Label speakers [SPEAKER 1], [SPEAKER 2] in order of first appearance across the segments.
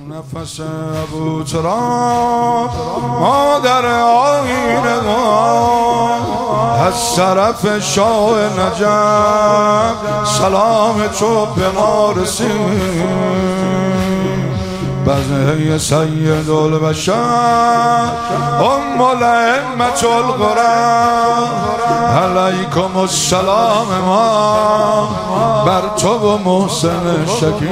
[SPEAKER 1] نفس ابوتراب مادر آینه از طرف شاه نجف سلام تو به ما رسید. بزهه سید البشر ام الائمة القرى علیکم السلام ما بر تو و محسن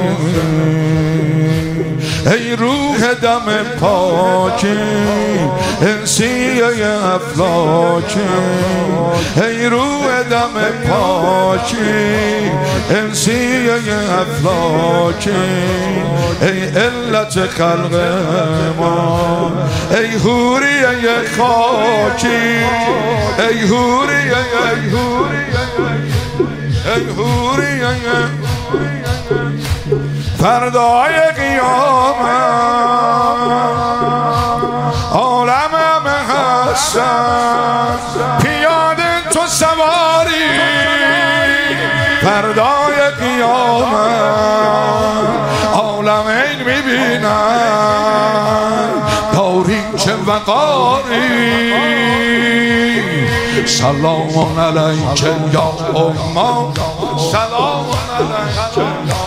[SPEAKER 1] شکیم. ای روح دم پاکی انسیه افلاکی، ای روح دم پاکی انسیه افلاکی، ای علت خلق ما، ای حوریه خاکی، ای حوریه ای حوریه فردای قیامت عالم همه هستن پیاده تو سواری. فردای قیامت عالم این میبینن داری چه وقاری. سلام علیک یا اما، سلام علیک